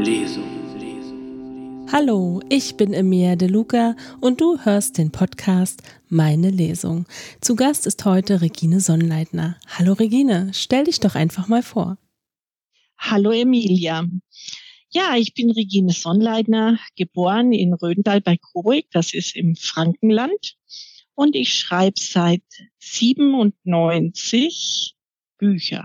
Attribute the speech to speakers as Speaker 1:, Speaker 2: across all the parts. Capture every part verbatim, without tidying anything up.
Speaker 1: Lesung.
Speaker 2: Hallo, ich bin Emilia De Luca und du hörst den Podcast Meine Lesung. Zu Gast ist heute Regine Sonnleitner. Hallo Regine, stell dich doch einfach mal vor.
Speaker 3: Hallo Emilia. Ja, ich bin Regine Sonnleitner, geboren in Rödental bei Coburg, das ist im Frankenland. Und ich schreibe seit siebenundneunzig Bücher.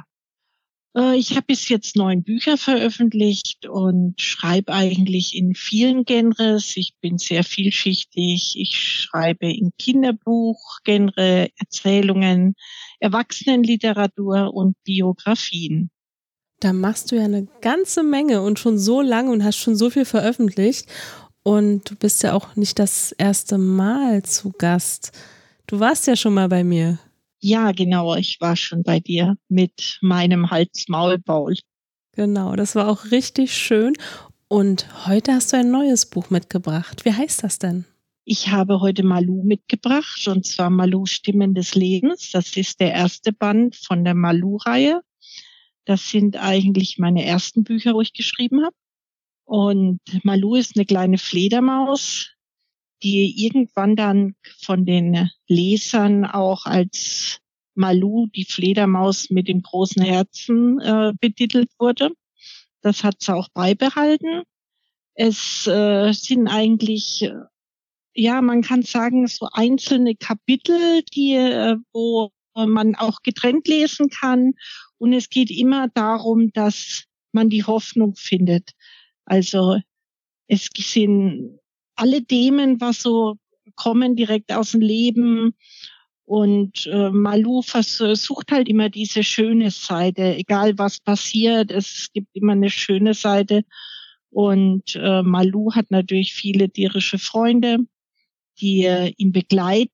Speaker 3: Ich habe bis jetzt neun Bücher veröffentlicht und schreibe eigentlich in vielen Genres. Ich bin sehr vielschichtig. Ich schreibe in Kinderbuch-Genre, Erzählungen, Erwachsenenliteratur und Biografien.
Speaker 2: Da machst du ja eine ganze Menge und schon so lange und hast schon so viel veröffentlicht. Und du bist ja auch nicht das erste Mal zu Gast. Du warst ja schon mal bei mir.
Speaker 3: Ja, genau, ich war schon bei dir mit meinem Hals-Maul-Baul.
Speaker 2: Genau, das war auch richtig schön. Und heute hast du ein neues Buch mitgebracht. Wie heißt das denn?
Speaker 3: Ich habe heute Malou mitgebracht, und zwar Malou Stimmen des Lebens. Das ist der erste Band von der Malou-Reihe. Das sind eigentlich meine ersten Bücher, wo ich geschrieben habe. Und Malou ist eine kleine Fledermaus, die irgendwann dann von den Lesern auch als Malou, die Fledermaus mit dem großen Herzen, äh, betitelt wurde. Das hat sie auch beibehalten. Es äh, sind eigentlich, äh, ja, man kann sagen, so einzelne Kapitel, die, äh, wo man auch getrennt lesen kann. Und es geht immer darum, dass man die Hoffnung findet. Also es sind alle Themen, was so kommen, direkt aus dem Leben. Und äh, Malou versucht halt immer diese schöne Seite, egal was passiert, es gibt immer eine schöne Seite. Und äh, Malou hat natürlich viele tierische Freunde, die äh, ihn begleiten.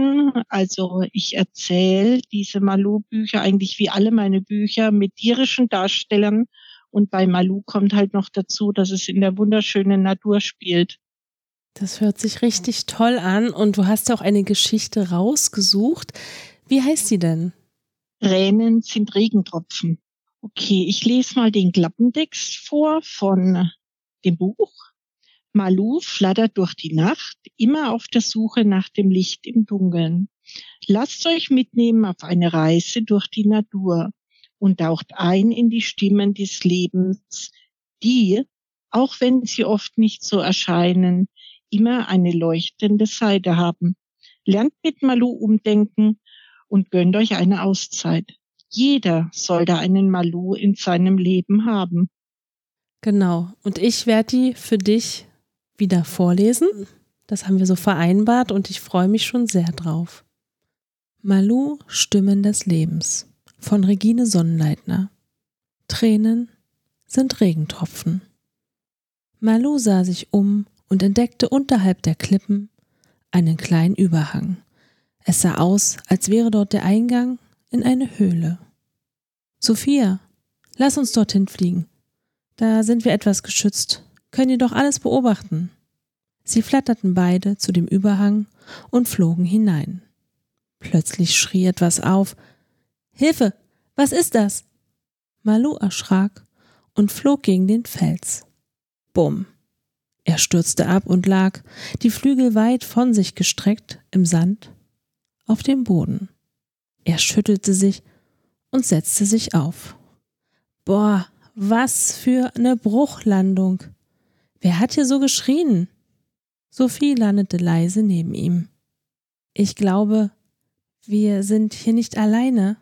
Speaker 3: Also ich erzähle diese Malou-Bücher eigentlich wie alle meine Bücher mit tierischen Darstellern. Und bei Malou kommt halt noch dazu, dass es in der wunderschönen Natur spielt.
Speaker 2: Das hört sich richtig toll an und du hast ja auch eine Geschichte rausgesucht. Wie heißt sie denn?
Speaker 3: Tränen sind Regentropfen. Okay, ich lese mal den Klappentext vor von dem Buch. Malou flattert durch die Nacht, immer auf der Suche nach dem Licht im Dunkeln. Lasst euch mitnehmen auf eine Reise durch die Natur und taucht ein in die Stimmen des Lebens, die, auch wenn sie oft nicht so erscheinen, immer eine leuchtende Seite haben. Lernt mit Malou umdenken und gönnt euch eine Auszeit. Jeder soll da einen Malou in seinem Leben haben.
Speaker 2: Genau, und ich werde die für dich wieder vorlesen. Das haben wir so vereinbart und ich freue mich schon sehr drauf. Malou, Stimmen des Lebens von Regine Sonnleitner. Tränen sind Regentropfen. Malou sah sich um und entdeckte unterhalb der Klippen einen kleinen Überhang. Es sah aus, als wäre dort der Eingang in eine Höhle. Sophia, lass uns dorthin fliegen. Da sind wir etwas geschützt, können jedoch alles beobachten. Sie flatterten beide zu dem Überhang und flogen hinein. Plötzlich schrie etwas auf. Hilfe, was ist das? Malou erschrak und flog gegen den Fels. Bumm. Er stürzte ab und lag, die Flügel weit von sich gestreckt, im Sand, auf dem Boden. Er schüttelte sich und setzte sich auf. Boah, was für eine Bruchlandung. Wer hat hier so geschrien? Sophie landete leise neben ihm. Ich glaube, wir sind hier nicht alleine.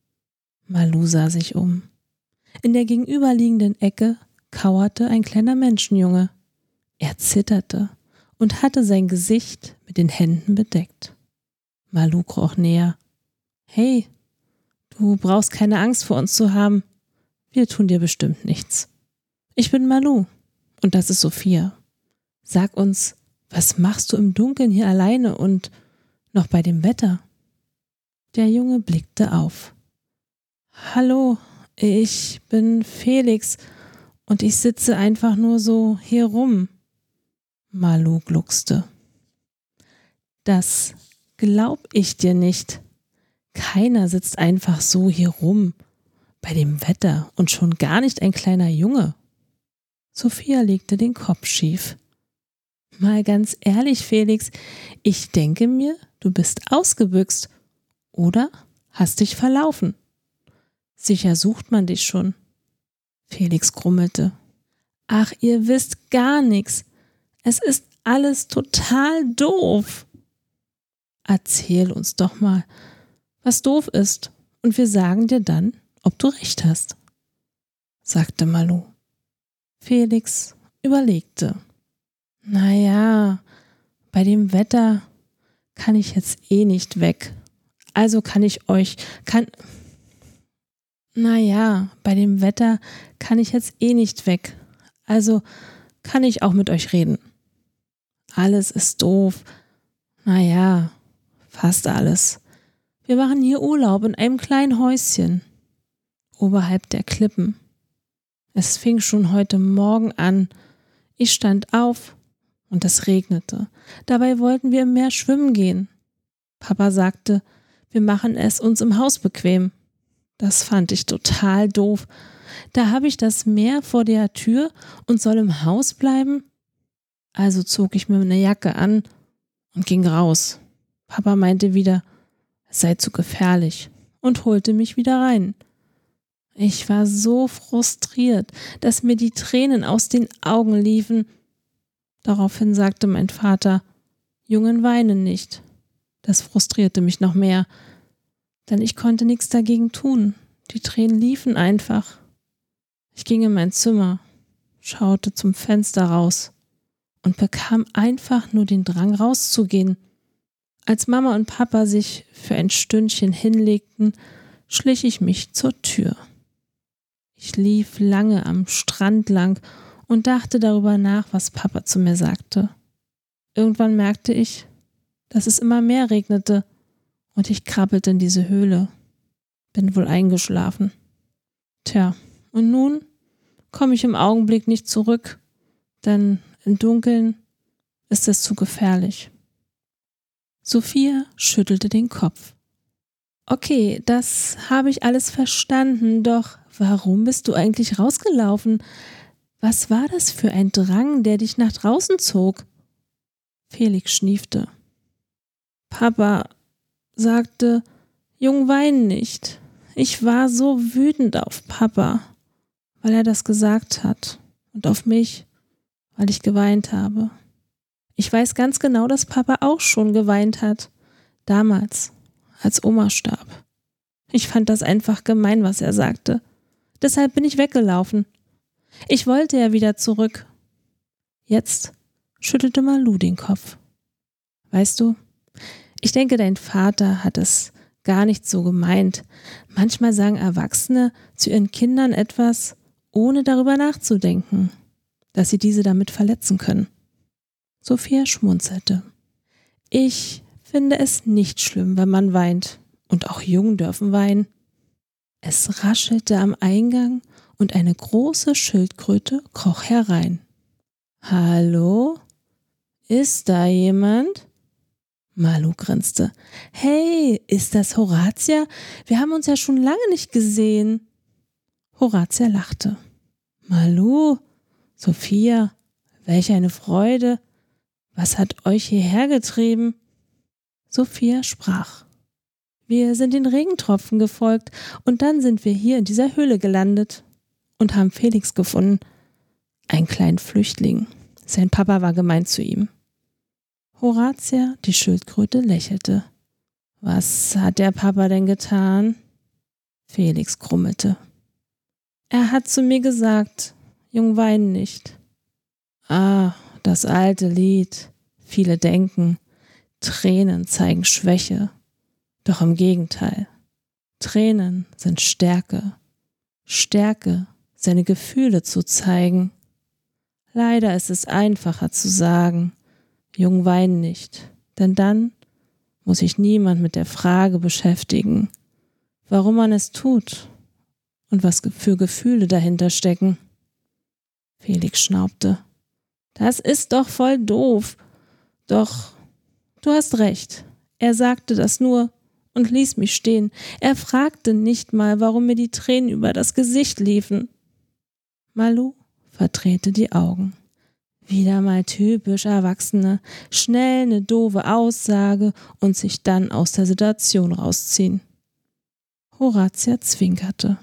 Speaker 2: Malou sah sich um. In der gegenüberliegenden Ecke kauerte ein kleiner Menschenjunge. Er zitterte und hatte sein Gesicht mit den Händen bedeckt. Malou kroch näher. Hey, du brauchst keine Angst vor uns zu haben. Wir tun dir bestimmt nichts. Ich bin Malou und das ist Sophia. Sag uns, was machst du im Dunkeln hier alleine und noch bei dem Wetter? Der Junge blickte auf. Hallo, ich bin Felix und ich sitze einfach nur so hier rum. Malou gluckste. Das glaub ich dir nicht. Keiner sitzt einfach so hier rum, bei dem Wetter und schon gar nicht ein kleiner Junge. Sophia legte den Kopf schief. Mal ganz ehrlich, Felix, ich denke mir, du bist ausgebüxt oder hast dich verlaufen. Sicher sucht man dich schon. Felix grummelte. Ach, ihr wisst gar nichts. Es ist alles total doof. Erzähl uns doch mal, was doof ist, und wir sagen dir dann, ob du recht hast, sagte Malou. Felix überlegte. Naja, bei dem Wetter kann ich jetzt eh nicht weg. Also kann ich euch, kann, naja, bei dem Wetter kann ich jetzt eh nicht weg. Also kann ich auch mit euch reden. Alles ist doof. Naja, fast alles. Wir machen hier Urlaub in einem kleinen Häuschen, oberhalb der Klippen. Es fing schon heute Morgen an. Ich stand auf und es regnete. Dabei wollten wir im Meer schwimmen gehen. Papa sagte, wir machen es uns im Haus bequem. Das fand ich total doof. Da habe ich das Meer vor der Tür und soll im Haus bleiben. Also zog ich mir eine Jacke an und ging raus. Papa meinte wieder, es sei zu gefährlich und holte mich wieder rein. Ich war so frustriert, dass mir die Tränen aus den Augen liefen. Daraufhin sagte mein Vater, Jungen weinen nicht. Das frustrierte mich noch mehr, denn ich konnte nichts dagegen tun. Die Tränen liefen einfach. Ich ging in mein Zimmer, schaute zum Fenster raus und bekam einfach nur den Drang rauszugehen. Als Mama und Papa sich für ein Stündchen hinlegten, schlich ich mich zur Tür. Ich lief lange am Strand lang und dachte darüber nach, was Papa zu mir sagte. Irgendwann merkte ich, dass es immer mehr regnete und ich krabbelte in diese Höhle. Bin wohl eingeschlafen. Tja, und nun komme ich im Augenblick nicht zurück, denn im Dunkeln ist es zu gefährlich. Sophia schüttelte den Kopf. Okay, das habe ich alles verstanden, doch warum bist du eigentlich rausgelaufen? Was war das für ein Drang, der dich nach draußen zog? Felix schniefte. Papa sagte, Jung, wein nicht. Ich war so wütend auf Papa, weil er das gesagt hat, und auf mich, weil ich geweint habe. Ich weiß ganz genau, dass Papa auch schon geweint hat, damals, als Oma starb. Ich fand das einfach gemein, was er sagte. Deshalb bin ich weggelaufen. Ich wollte ja wieder zurück. Jetzt schüttelte Malou den Kopf. Weißt du, ich denke, dein Vater hat es gar nicht so gemeint. Manchmal sagen Erwachsene zu ihren Kindern etwas, ohne darüber nachzudenken, dass sie diese damit verletzen können. Sophia schmunzelte. Ich finde es nicht schlimm, wenn man weint. Und auch Jungen dürfen weinen. Es raschelte am Eingang und eine große Schildkröte kroch herein. Hallo? Ist da jemand? Malou grinste. Hey, ist das Horatia? Wir haben uns ja schon lange nicht gesehen. Horatia lachte. Malou, Sophia, welch eine Freude. Was hat euch hierher getrieben? Sophia sprach. Wir sind den Regentropfen gefolgt und dann sind wir hier in dieser Höhle gelandet und haben Felix gefunden, einen kleinen Flüchtling. Sein Papa war gemein zu ihm. Horatia, die Schildkröte, lächelte. Was hat der Papa denn getan? Felix grummelte. Er hat zu mir gesagt, Jung, wein nicht. Ah, das alte Lied. Viele denken, Tränen zeigen Schwäche. Doch im Gegenteil. Tränen sind Stärke. Stärke, seine Gefühle zu zeigen. Leider ist es einfacher zu sagen, Jung, wein nicht, denn dann muss sich niemand mit der Frage beschäftigen, warum man es tut und was für Gefühle dahinter stecken. Felix schnaubte. Das ist doch voll doof. Doch, du hast recht. Er sagte das nur und ließ mich stehen. Er fragte nicht mal, warum mir die Tränen über das Gesicht liefen. Malou verdrehte die Augen. Wieder mal typisch Erwachsene, schnell eine doofe Aussage und sich dann aus der Situation rausziehen. Horatia zwinkerte.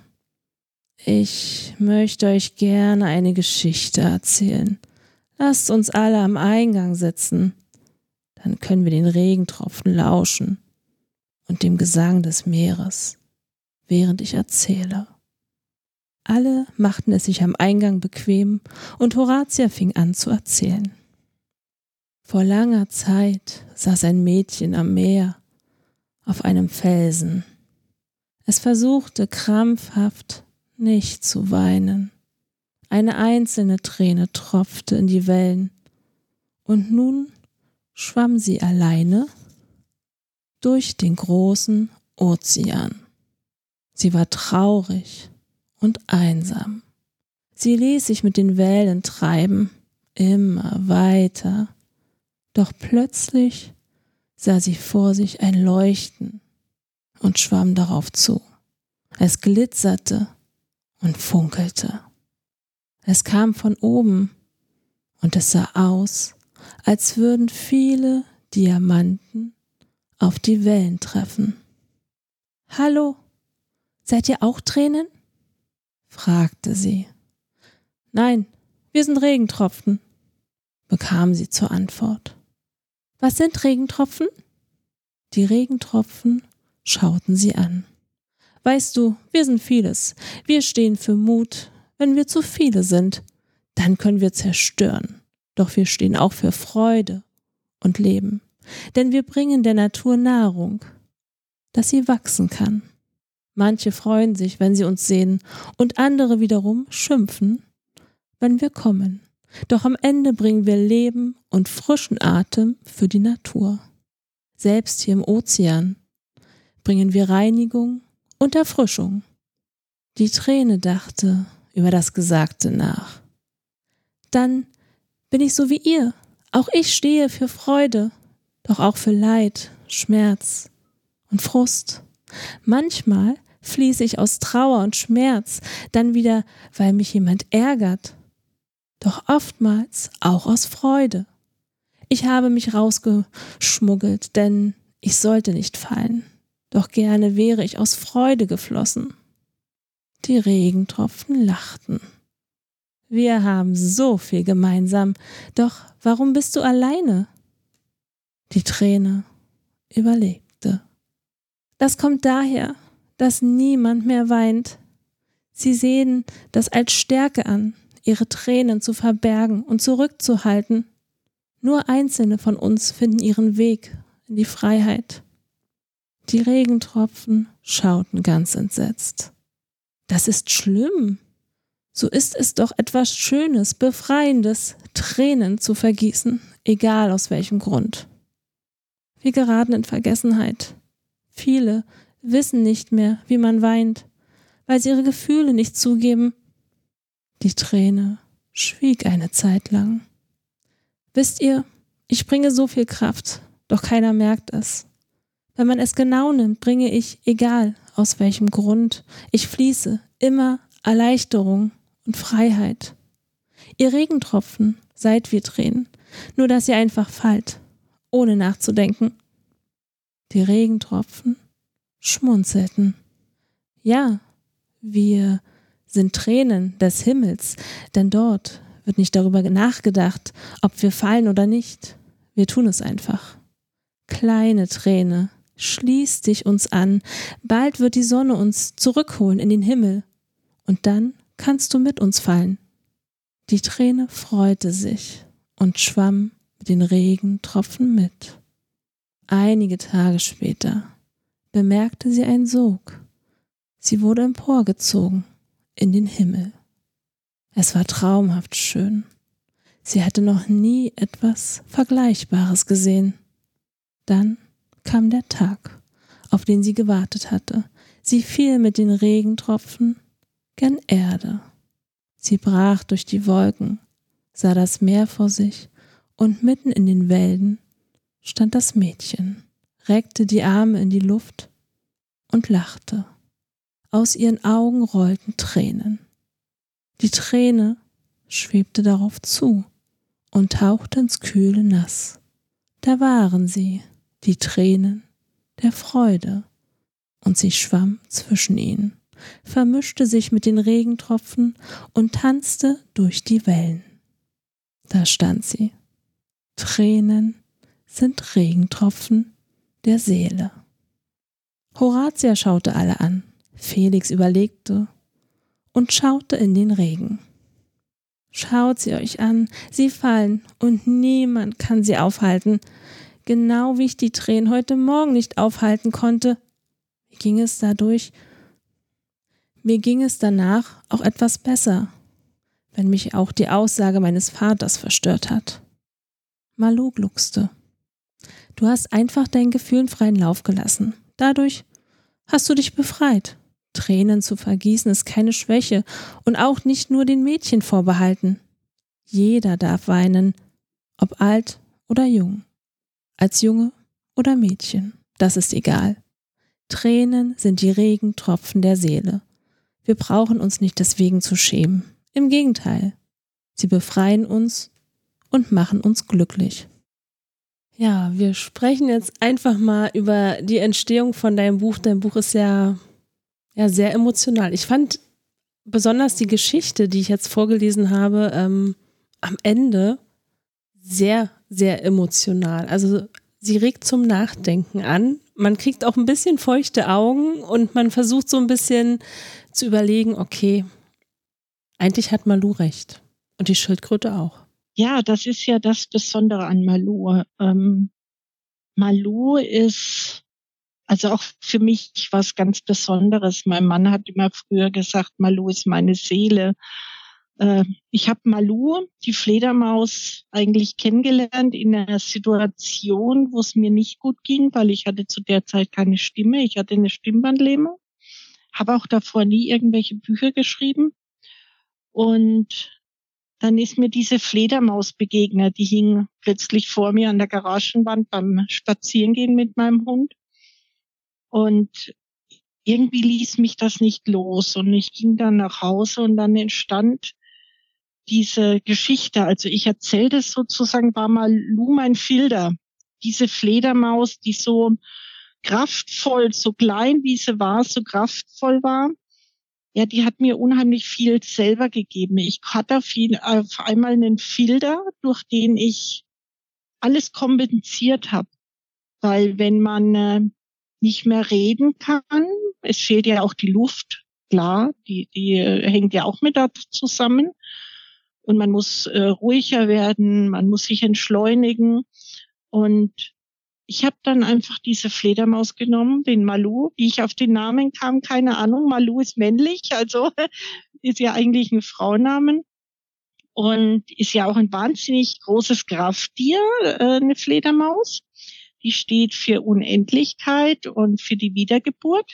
Speaker 2: Ich möchte euch gerne eine Geschichte erzählen. Lasst uns alle am Eingang sitzen. Dann können wir den Regentropfen lauschen und dem Gesang des Meeres, während ich erzähle. Alle machten es sich am Eingang bequem und Horatia fing an zu erzählen. Vor langer Zeit saß ein Mädchen am Meer auf einem Felsen. Es versuchte krampfhaft, nicht zu weinen. Eine einzelne Träne tropfte in die Wellen und nun schwamm sie alleine durch den großen Ozean. Sie war traurig und einsam. Sie ließ sich mit den Wellen treiben, immer weiter. Doch plötzlich sah sie vor sich ein Leuchten und schwamm darauf zu. Es glitzerte und funkelte. Es kam von oben und es sah aus, als würden viele Diamanten auf die Wellen treffen. »Hallo, seid ihr auch Tränen?« fragte sie. »Nein, wir sind Regentropfen«, bekam sie zur Antwort. »Was sind Regentropfen?« Die Regentropfen schauten sie an. »Weißt du, wir sind vieles. Wir stehen für Mut. Wenn wir zu viele sind, dann können wir zerstören. Doch wir stehen auch für Freude und Leben. Denn wir bringen der Natur Nahrung, dass sie wachsen kann. Manche freuen sich, wenn sie uns sehen, und andere wiederum schimpfen, wenn wir kommen. Doch am Ende bringen wir Leben und frischen Atem für die Natur. Selbst hier im Ozean bringen wir Reinigung und Erfrischung.« Die Träne dachte über das Gesagte nach. »Dann bin ich so wie ihr. Auch ich stehe für Freude, doch auch für Leid, Schmerz und Frust. Manchmal fließe ich aus Trauer und Schmerz, dann wieder, weil mich jemand ärgert, doch oftmals auch aus Freude. Ich habe mich rausgeschmuggelt, denn ich sollte nicht fallen, doch gerne wäre ich aus Freude geflossen.« Die Regentropfen lachten. »Wir haben so viel gemeinsam, doch warum bist du alleine?« Die Träne überlegte. »Das kommt daher, dass niemand mehr weint. Sie sehen das als Stärke an, ihre Tränen zu verbergen und zurückzuhalten. Nur Einzelne von uns finden ihren Weg in die Freiheit.« Die Regentropfen schauten ganz entsetzt. »Das ist schlimm. So ist es doch etwas Schönes, Befreiendes, Tränen zu vergießen, egal aus welchem Grund. Wir geraten in Vergessenheit. Viele wissen nicht mehr, wie man weint, weil sie ihre Gefühle nicht zugeben.« Die Träne schwieg eine Zeit lang. »Wisst ihr, ich bringe so viel Kraft, doch keiner merkt es. Wenn man es genau nimmt, bringe ich, egal aus welchem Grund, ich fließe immer Erleichterung und Freiheit. Ihr Regentropfen seid wie Tränen, nur dass ihr einfach fallt, ohne nachzudenken.« Die Regentropfen schmunzelten. »Ja, wir sind Tränen des Himmels, denn dort wird nicht darüber nachgedacht, ob wir fallen oder nicht. Wir tun es einfach. Kleine Träne, schließ dich uns an, bald wird die Sonne uns zurückholen in den Himmel und dann kannst du mit uns fallen.« Die Träne freute sich und schwamm mit den Regentropfen mit. Einige Tage später bemerkte sie einen Sog. Sie wurde emporgezogen in den Himmel. Es war traumhaft schön. Sie hatte noch nie etwas Vergleichbares gesehen. Dann kam der Tag, auf den sie gewartet hatte. Sie fiel mit den Regentropfen gen Erde. Sie brach durch die Wolken, sah das Meer vor sich und mitten in den Wellen stand das Mädchen, reckte die Arme in die Luft und lachte. Aus ihren Augen rollten Tränen. Die Träne schwebte darauf zu und tauchte ins kühle Nass. Da waren sie, die Tränen der Freude, und sie schwamm zwischen ihnen, vermischte sich mit den Regentropfen und tanzte durch die Wellen. Da stand sie. Tränen sind Regentropfen der Seele. Horatia schaute alle an. Felix überlegte und schaute in den Regen. Schaut sie euch an, sie fallen und niemand kann sie aufhalten. Genau wie ich die Tränen heute Morgen nicht aufhalten konnte. Mir ging es dadurch, mir ging es danach auch etwas besser, wenn mich auch die Aussage meines Vaters verstört hat. Malou gluckste. Du hast einfach deinen Gefühlen freien Lauf gelassen. Dadurch hast du dich befreit. Tränen zu vergießen ist keine Schwäche und auch nicht nur den Mädchen vorbehalten. Jeder darf weinen, ob alt oder jung, als Junge oder Mädchen, das ist egal. Tränen sind die Regentropfen der Seele. Wir brauchen uns nicht deswegen zu schämen. Im Gegenteil, sie befreien uns und machen uns glücklich. Ja, wir sprechen jetzt einfach mal über die Entstehung von deinem Buch. Dein Buch ist ja, ja sehr emotional. Ich fand besonders die Geschichte, die ich jetzt vorgelesen habe, ähm, am Ende sehr, sehr emotional. Also sie regt zum Nachdenken an. Man kriegt auch ein bisschen feuchte Augen und man versucht so ein bisschen zu überlegen, okay, eigentlich hat Malou recht und die Schildkröte auch.
Speaker 3: Ja, das ist ja das Besondere an Malou. Ähm, Malou ist also auch für mich was ganz Besonderes. Mein Mann hat immer früher gesagt, Malou ist meine Seele. Äh, ich habe Malou, die Fledermaus, eigentlich kennengelernt in einer Situation, wo es mir nicht gut ging, weil ich hatte zu der Zeit keine Stimme. Ich hatte eine Stimmbandlähmung, habe auch davor nie irgendwelche Bücher geschrieben. Und dann ist mir diese Fledermaus begegnet, die hing plötzlich vor mir an der Garagenwand beim Spazierengehen mit meinem Hund. Und irgendwie ließ mich das nicht los. Und ich ging dann nach Hause und dann entstand diese Geschichte. Also ich erzählte sozusagen, war Malou mein Filter. Diese Fledermaus, die so kraftvoll, so klein wie sie war, so kraftvoll war. Ja, die hat mir unheimlich viel selber gegeben. Ich hatte auf, jeden, auf einmal einen Filter, durch den ich alles kompensiert habe. Weil wenn man äh, nicht mehr reden kann, es fehlt ja auch die Luft, klar, die, die äh, hängt ja auch mit da zusammen. Und man muss äh, ruhiger werden, man muss sich entschleunigen. Und ich habe dann einfach diese Fledermaus genommen, den Malou, wie ich auf den Namen kam, keine Ahnung. Malou ist männlich, also ist ja eigentlich ein Frauennamen und ist ja auch ein wahnsinnig großes Krafttier, äh, eine Fledermaus. Die steht für Unendlichkeit und für die Wiedergeburt.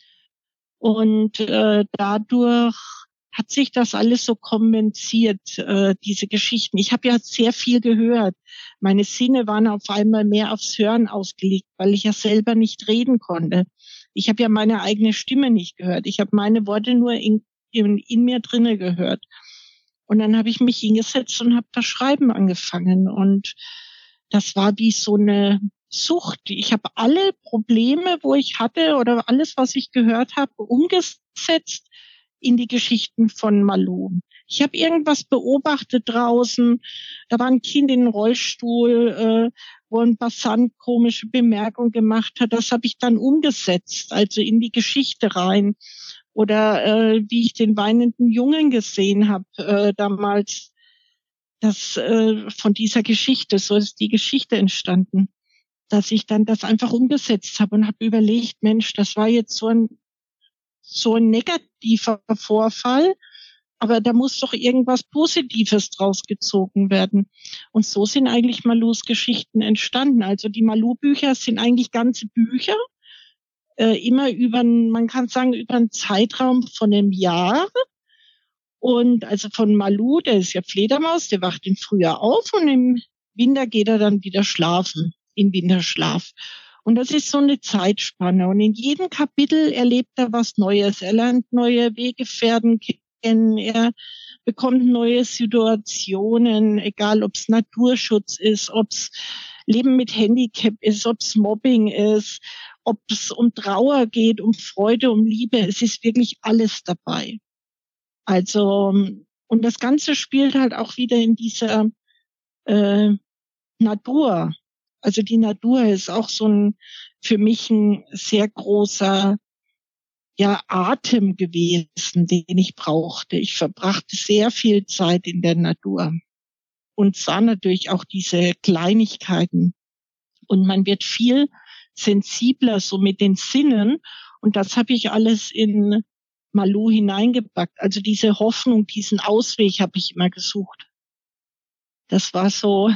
Speaker 3: Und äh, dadurch hat sich das alles so kompensiert, äh, diese Geschichten. Ich habe ja sehr viel gehört. Meine Sinne waren auf einmal mehr aufs Hören ausgelegt, weil ich ja selber nicht reden konnte. Ich habe ja meine eigene Stimme nicht gehört. Ich habe meine Worte nur in, in, in mir drinne gehört. Und dann habe ich mich hingesetzt und habe das Schreiben angefangen. Und das war wie so eine Sucht. Ich habe alle Probleme, wo ich hatte oder alles, was ich gehört habe, umgesetzt in die Geschichten von Malou. Ich habe irgendwas beobachtet draußen. Da war ein Kind in einem Rollstuhl, äh, wo ein Passant komische Bemerkungen gemacht hat. Das habe ich dann umgesetzt, also in die Geschichte rein. Oder äh, wie ich den weinenden Jungen gesehen habe äh, damals. Das äh, von dieser Geschichte, so ist die Geschichte entstanden, dass ich dann das einfach umgesetzt habe und habe überlegt, Mensch, das war jetzt so ein so ein negativer Vorfall, aber da muss doch irgendwas Positives draus gezogen werden. Und so sind eigentlich Malous Geschichten entstanden. Also die Malou-Bücher sind eigentlich ganze Bücher, äh, immer über, man kann sagen, über einen Zeitraum von einem Jahr. Und also von Malou, der ist ja Fledermaus, der wacht im Frühjahr auf und im Winter geht er dann wieder schlafen, in Winterschlaf. Und das ist so eine Zeitspanne. Und in jedem Kapitel erlebt er was Neues. Er lernt neue Weggefährten kennen. Er bekommt neue Situationen, egal ob es Naturschutz ist, ob es Leben mit Handicap ist, ob es Mobbing ist, ob es um Trauer geht, um Freude, um Liebe. Es ist wirklich alles dabei. Also, und das Ganze spielt halt auch wieder in dieser äh, Natur. Also die Natur ist auch so ein, für mich ein sehr großer, ja, Atem gewesen, den ich brauchte. Ich verbrachte sehr viel Zeit in der Natur und sah natürlich auch diese Kleinigkeiten. Und man wird viel sensibler so mit den Sinnen. Und das habe ich alles in Malou hineingepackt. Also diese Hoffnung, diesen Ausweg habe ich immer gesucht. Das war so,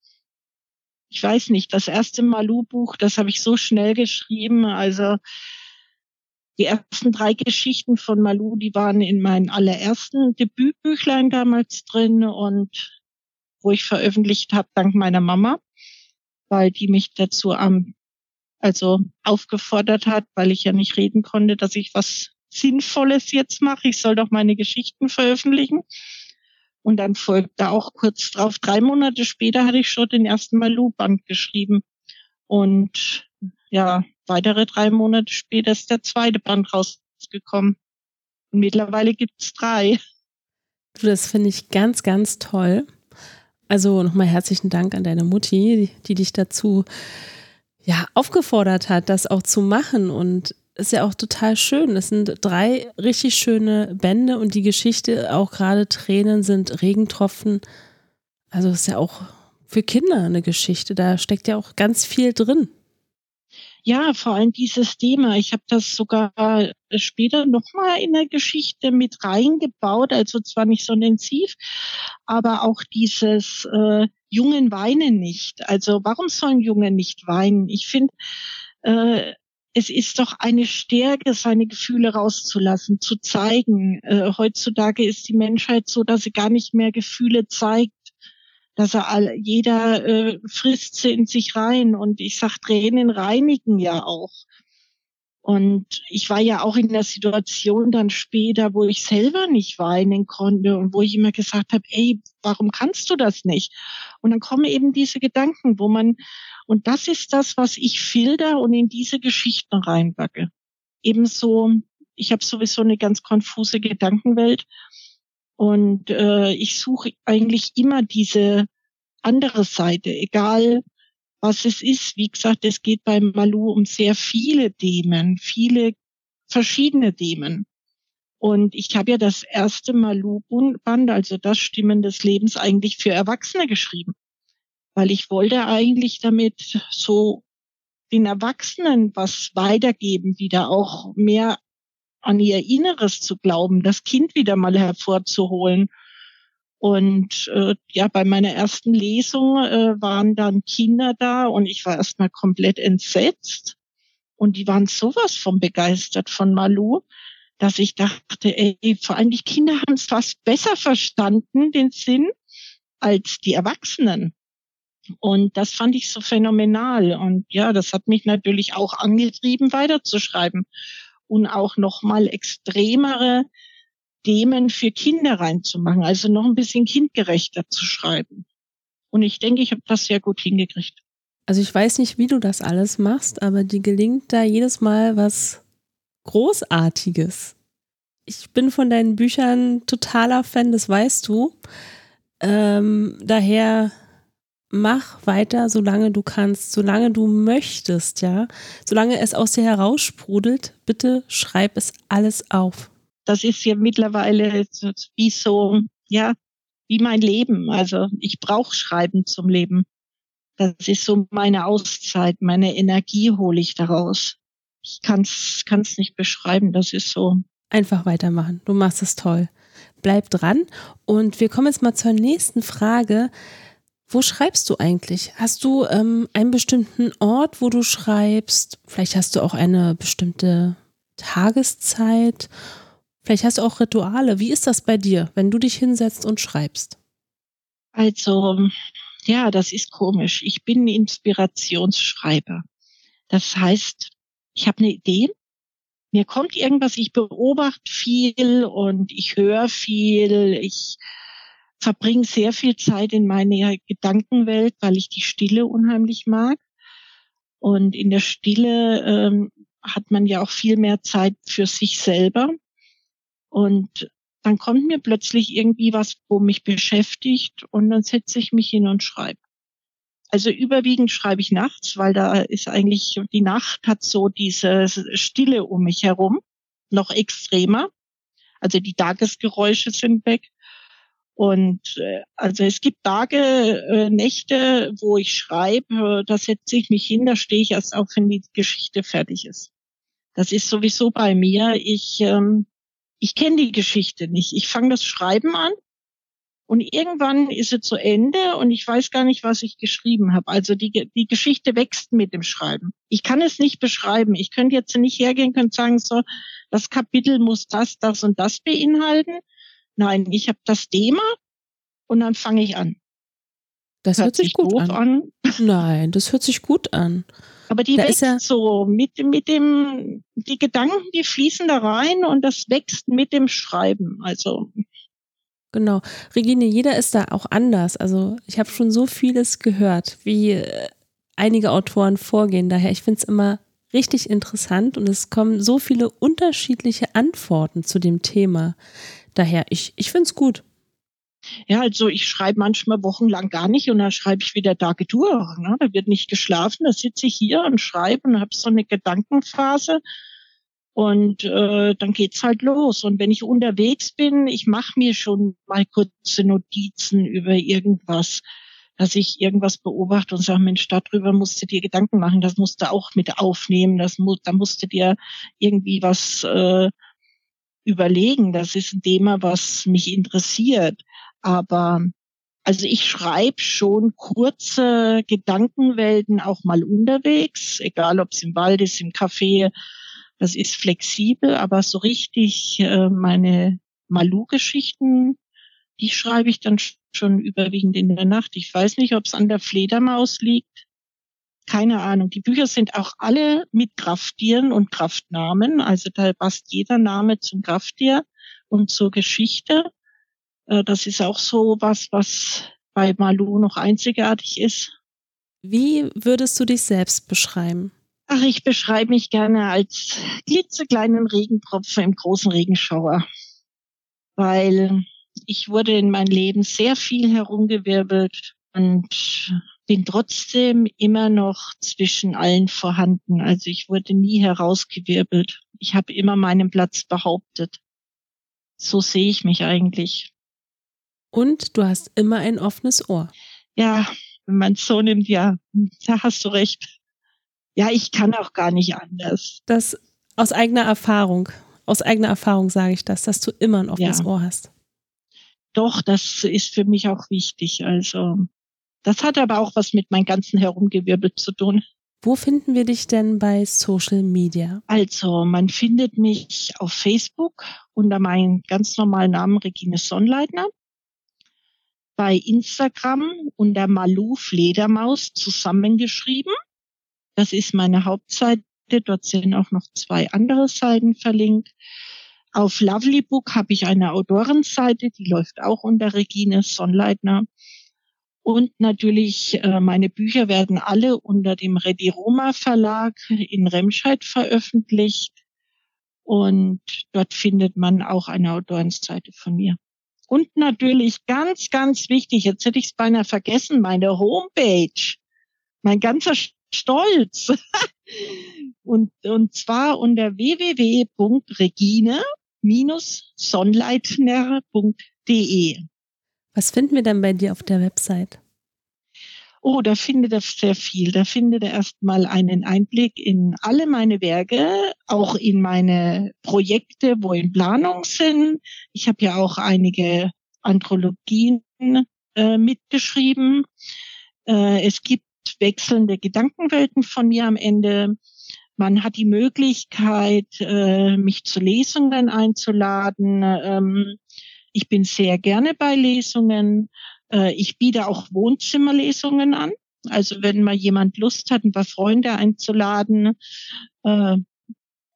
Speaker 3: ich weiß nicht, das erste Malou-Buch, das habe ich so schnell geschrieben. Also die ersten drei Geschichten von Malou, die waren in meinen allerersten Debütbüchlein damals drin und wo ich veröffentlicht habe, dank meiner Mama, weil die mich dazu am, also aufgefordert hat, weil ich ja nicht reden konnte, dass ich was Sinnvolles jetzt mache. Ich soll doch meine Geschichten veröffentlichen. Und dann folgte auch kurz drauf, drei Monate später hatte ich schon den ersten Malou-Band geschrieben. Und ja, weitere drei Monate später ist der zweite Band rausgekommen. Und mittlerweile gibt's drei.
Speaker 2: Du, das finde ich ganz, ganz toll. Also nochmal herzlichen Dank an deine Mutti, die, die dich dazu ja, aufgefordert hat, das auch zu machen. Und ist ja auch total schön. Es sind drei richtig schöne Bände und die Geschichte, auch gerade Tränen sind Regentropfen. Also ist ja auch für Kinder eine Geschichte. Da steckt ja auch ganz viel drin.
Speaker 3: Ja, vor allem dieses Thema. Ich habe das sogar später nochmal in der Geschichte mit reingebaut, also zwar nicht so intensiv, aber auch dieses äh, Jungen weinen nicht. Also warum sollen Jungen nicht weinen? Ich finde, äh, es ist doch eine Stärke, seine Gefühle rauszulassen, zu zeigen. Äh, heutzutage ist die Menschheit so, dass sie gar nicht mehr Gefühle zeigt. Dass er all, jeder äh, frisst sie in sich rein. Und ich sag, Tränen reinigen ja auch. Und ich war ja auch in der Situation dann später, wo ich selber nicht weinen konnte und wo ich immer gesagt habe, ey, warum kannst du das nicht? Und dann kommen eben diese Gedanken, wo man, und das ist das, was ich filter und in diese Geschichten reinpacke. Ebenso, ich habe sowieso eine ganz konfuse Gedankenwelt. Und äh, ich suche eigentlich immer diese andere Seite, egal was es ist. Wie gesagt, es geht bei Malou um sehr viele Themen, viele verschiedene Themen. Und ich habe ja das erste Malou-Band, also das Stimmen des Lebens, eigentlich für Erwachsene geschrieben. Weil ich wollte eigentlich damit so den Erwachsenen was weitergeben, wieder auch mehr an ihr Inneres zu glauben, das Kind wieder mal hervorzuholen. Und äh, ja, bei meiner ersten Lesung äh, waren dann Kinder da und ich war erstmal komplett entsetzt. Und die waren sowas von begeistert von Malou, dass ich dachte, ey, vor allem die Kinder haben es fast besser verstanden, den Sinn, als die Erwachsenen. Und das fand ich so phänomenal. Und ja, das hat mich natürlich auch angetrieben, weiterzuschreiben und auch nochmal extremere Themen für Kinder reinzumachen, also noch ein bisschen kindgerechter zu schreiben. Und ich denke, ich habe das sehr gut hingekriegt.
Speaker 2: Also ich weiß nicht, wie du das alles machst, aber dir gelingt da jedes Mal was Großartiges. Ich bin von deinen Büchern totaler Fan, das weißt du. Ähm, daher mach weiter, solange du kannst, solange du möchtest, ja. Solange es aus dir heraussprudelt, bitte schreib es alles auf.
Speaker 3: Das ist ja mittlerweile wie so, ja, wie mein Leben. Also ich brauche Schreiben zum Leben. Das ist so meine Auszeit, meine Energie hole ich daraus. Ich kann es nicht beschreiben, das ist so.
Speaker 2: Einfach weitermachen, du machst es toll. Bleib dran und wir kommen jetzt mal zur nächsten Frage. Wo schreibst du eigentlich? Hast du ähm, einen bestimmten Ort, wo du schreibst? Vielleicht hast du auch eine bestimmte Tageszeit. Vielleicht hast du auch Rituale. Wie ist das bei dir, wenn du dich hinsetzt und schreibst?
Speaker 3: Also, ja, das ist komisch. Ich bin ein Inspirationsschreiber. Das heißt, ich habe eine Idee mir kommt irgendwas, ich beobachte viel und ich höre viel, ich verbringe sehr viel Zeit in meiner Gedankenwelt, weil ich die Stille unheimlich mag. Und in der Stille ähm, hat man ja auch viel mehr Zeit für sich selber. Und dann kommt mir plötzlich irgendwie was, wo mich beschäftigt, und dann setze ich mich hin und schreibe. Also überwiegend schreibe ich nachts, weil da ist eigentlich, die Nacht hat so diese Stille um mich herum, noch extremer. Also die Tagesgeräusche sind weg. Und äh, also es gibt Tage, äh, Nächte, wo ich schreibe, da setze ich mich hin, da stehe ich erst auf, wenn die Geschichte fertig ist. Das ist sowieso bei mir. Ich ähm, ich kenne die Geschichte nicht. Ich fange das Schreiben an und irgendwann ist sie zu Ende und ich weiß gar nicht, was ich geschrieben habe. Also die die Geschichte wächst mit dem Schreiben. Ich kann es nicht beschreiben. Ich könnte jetzt nicht hergehen und sagen, so, das Kapitel muss das, das und das beinhalten. Nein, ich habe das Thema und dann fange ich an.
Speaker 2: Das hört, hört sich gut an.
Speaker 3: an.
Speaker 2: Nein, das hört sich gut an.
Speaker 3: Aber die
Speaker 2: da
Speaker 3: wächst ja so mit, mit dem, die Gedanken, die fließen da rein und das wächst mit dem Schreiben. Also.
Speaker 2: Genau. Regine, jeder ist da auch anders. Also ich habe schon so vieles gehört, wie einige Autoren vorgehen. Daher, ich finde es immer richtig interessant und es kommen so viele unterschiedliche Antworten zu dem Thema. Daher, ich, ich finde es gut.
Speaker 3: Ja, also ich schreibe manchmal wochenlang gar nicht und dann schreibe ich wieder Tage durch. Ne? Da wird nicht geschlafen, da sitze ich hier und schreibe und habe so eine Gedankenphase und äh, dann geht's halt los. Und wenn ich unterwegs bin, ich mache mir schon mal kurze Notizen über irgendwas, dass ich irgendwas beobachte und sage, Mensch, darüber musst du dir Gedanken machen, das musst du auch mit aufnehmen, das mu- da musst du dir irgendwie was äh, überlegen. Das ist ein Thema, was mich interessiert. Aber also ich schreibe schon kurze Gedankenwelten auch mal unterwegs, egal ob es im Wald ist, im Café, das ist flexibel, aber so richtig äh, meine Malou-Geschichten, die schreibe ich dann schon überwiegend in der Nacht. Ich weiß nicht, ob es an der Fledermaus liegt. Keine Ahnung. Die Bücher sind auch alle mit Krafttieren und Kraftnamen. Also da passt jeder Name zum Krafttier und zur Geschichte. Das ist auch so was, was bei Malou noch einzigartig ist.
Speaker 2: Wie würdest du dich selbst beschreiben?
Speaker 3: Ach, ich beschreibe mich gerne als klitzekleinen Regentropfen im großen Regenschauer. Weil ich wurde in meinem Leben sehr viel herumgewirbelt und bin trotzdem immer noch zwischen allen vorhanden. Also ich wurde nie herausgewirbelt. Ich habe immer meinen Platz behauptet. So sehe ich mich eigentlich.
Speaker 2: Und du hast immer ein offenes Ohr.
Speaker 3: Ja, wenn man es so nimmt, ja, da hast du recht. Ja, ich kann auch gar nicht anders.
Speaker 2: Das aus eigener Erfahrung, aus eigener Erfahrung sage ich das, dass du immer ein offenes ja. Ohr hast.
Speaker 3: Doch, das ist für mich auch wichtig. Also, das hat aber auch was mit meinem ganzen Herumgewirbel zu tun.
Speaker 2: Wo finden wir dich denn bei Social Media?
Speaker 3: Also, man findet mich auf Facebook unter meinem ganz normalen Namen Regine Sonnleitner. Bei Instagram unter Malou Fledermaus zusammengeschrieben. Das ist meine Hauptseite. Dort sind auch noch zwei andere Seiten verlinkt. Auf Lovelybook habe ich eine Autorenseite, die läuft auch unter Regine Sonnleitner. Und natürlich, äh, meine Bücher werden alle unter dem Rediroma Verlag in Remscheid veröffentlicht. Und dort findet man auch eine Autorenseite von mir. Und natürlich ganz, ganz wichtig, jetzt hätte ich es beinahe vergessen, meine Homepage. Mein ganzer Stolz. und, und zwar unter w w w punkt regine sonnleitner punkt de.
Speaker 2: Was finden wir denn bei dir auf der Website?
Speaker 3: Oh, da findet er sehr viel. Da findet er erstmal einen Einblick in alle meine Werke, auch in meine Projekte, wo in Planung sind. Ich habe ja auch einige Anthologien äh, mitgeschrieben. Äh, es gibt wechselnde Gedankenwelten von mir am Ende. Man hat die Möglichkeit, äh, mich zu Lesungen einzuladen. Ähm, ich bin sehr gerne bei Lesungen. Äh, ich biete auch Wohnzimmerlesungen an. Also wenn mal jemand Lust hat, ein paar Freunde einzuladen, äh,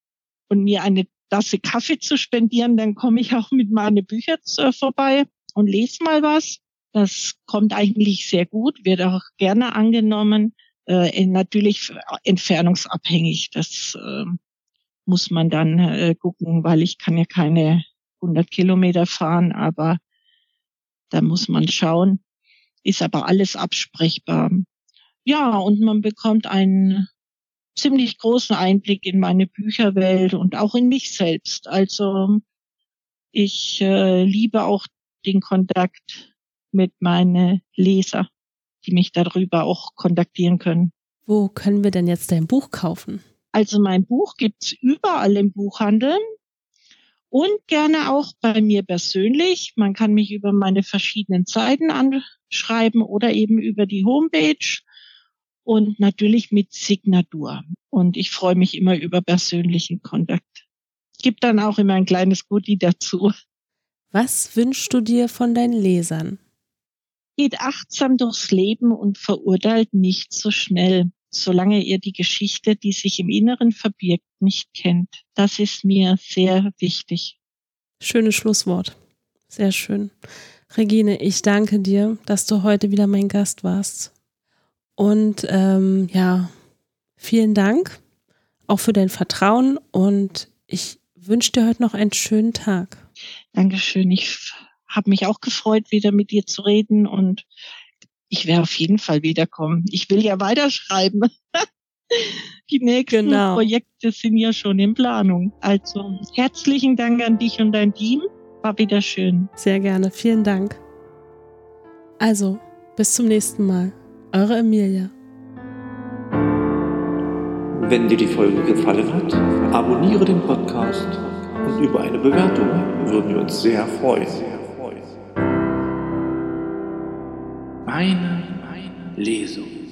Speaker 3: und mir eine Tasse Kaffee zu spendieren, dann komme ich auch mit meinen Büchern äh, vorbei und lese mal was. Das kommt eigentlich sehr gut, wird auch gerne angenommen. Äh, natürlich entfernungsabhängig. Das äh, muss man dann äh, gucken, weil ich kann ja keine hundert Kilometer fahren, aber da muss man schauen. Ist aber alles absprechbar. Ja, und man bekommt einen ziemlich großen Einblick in meine Bücherwelt und auch in mich selbst. Also ich äh, liebe auch den Kontakt mit meinen Leser, die mich darüber auch kontaktieren können.
Speaker 2: Wo können wir denn jetzt dein Buch kaufen?
Speaker 3: Also mein Buch gibt's überall im Buchhandel und gerne auch bei mir persönlich. Man kann mich über meine verschiedenen Seiten anschreiben oder eben über die Homepage und natürlich mit Signatur. Und ich freue mich immer über persönlichen Kontakt. Gibt dann auch immer ein kleines Goodie dazu.
Speaker 2: Was wünschst du dir von deinen Lesern?
Speaker 3: Geht achtsam durchs Leben und verurteilt nicht so schnell, solange ihr die Geschichte, die sich im Inneren verbirgt, nicht kennt. Das ist mir sehr wichtig.
Speaker 2: Schönes Schlusswort. Sehr schön. Regine, ich danke dir, dass du heute wieder mein Gast warst. Und ähm, ja, vielen Dank auch für dein Vertrauen und ich wünsche dir heute noch einen schönen Tag.
Speaker 3: Dankeschön. Ich habe mich auch gefreut, wieder mit dir zu reden und ich werde auf jeden Fall wiederkommen. Ich will ja weiterschreiben. Die nächsten
Speaker 2: Genau.
Speaker 3: Projekte sind ja schon in Planung. Also herzlichen Dank an dich und dein Team. War wieder schön.
Speaker 2: Sehr gerne. Vielen Dank. Also, bis zum nächsten Mal. Eure Emilia.
Speaker 1: Wenn dir die Folge gefallen hat, abonniere den Podcast und über eine Bewertung würden wir uns sehr freuen. Meine Lesung.